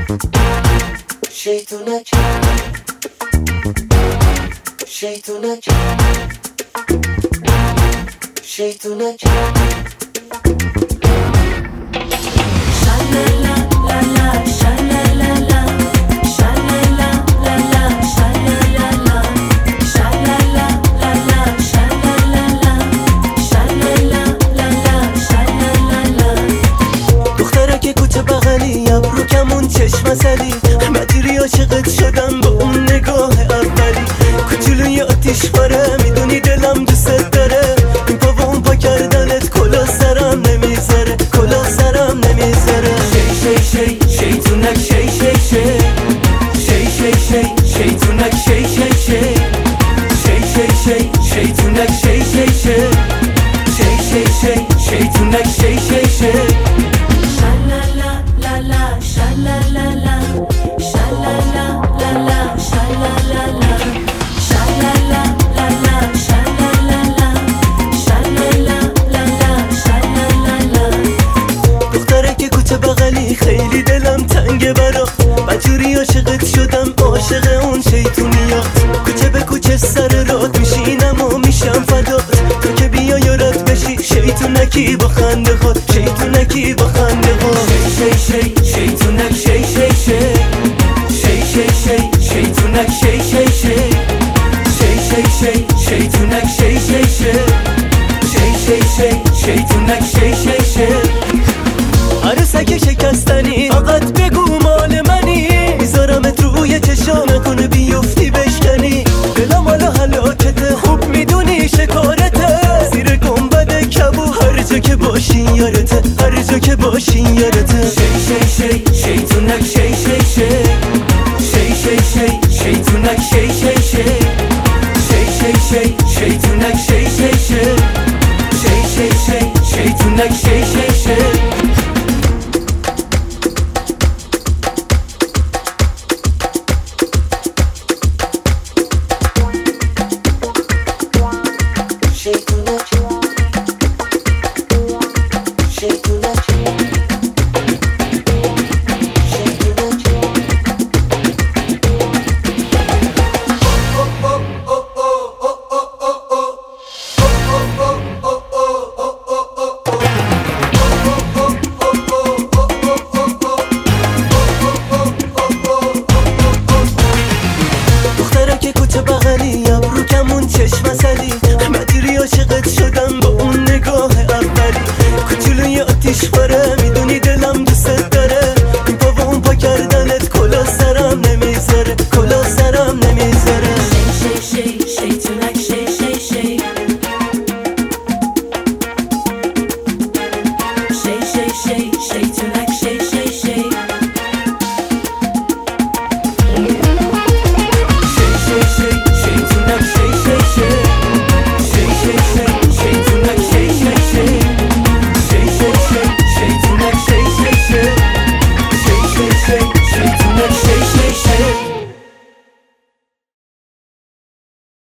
şeytunek şeytunek şeytunek Shalala la la shalala la shalala la la shalala la shalala la la shalala la shalala la la shalala la دخترک کوچه بغلی ابرو کمون چشم زدی مدیری عاشقت شدم با اون نگاه اولی کوچولوی آتیش باره میدونی دلم دوست داره این پا و اون پا کردنت کلا سرم نمیذاره کلا سرم نمیذاره شی شی شی شیطونک شی شی شی شی شی شی شیطونک شی شی شی شی شی شی شیطونک شی شی شی شی شی شی شیطونک شی شی شی shalala la la shalala la shalala la la shalala la shalala la la shalala la shalala la la shalala la دخترک کوچه بغلی خیلی دلم تنگه برات بجوری عاشقت شدم عاشق اون شیطونیات کوچه به کوچه سر رات میشینم و میشم فدات تو که بیا یارت بشی شیطونکی با خنده خود شیطونکی با خنده خود شی شی شی شیطونک شی شی شی شی شی شی شیطونک شی شی شی شی شی شی شیطونک شی شی شی شی شی شی شیطونک شی شی شی عروسک شکستنی فقط بگو مال منی میذارمت روی چشام نکنه بیفتی بشکنی دلم حالا هلاکته خوب میدونی شکارته زیر گنبد کبو هر جا که باشی یارته هر جا که باشی یارته شی شی شی شیطونک شی شی شی شی شی شی شیطونک شی شی شی شی شی شی شیطونک شی شی شی شی شی شی شیطونک شی شی شی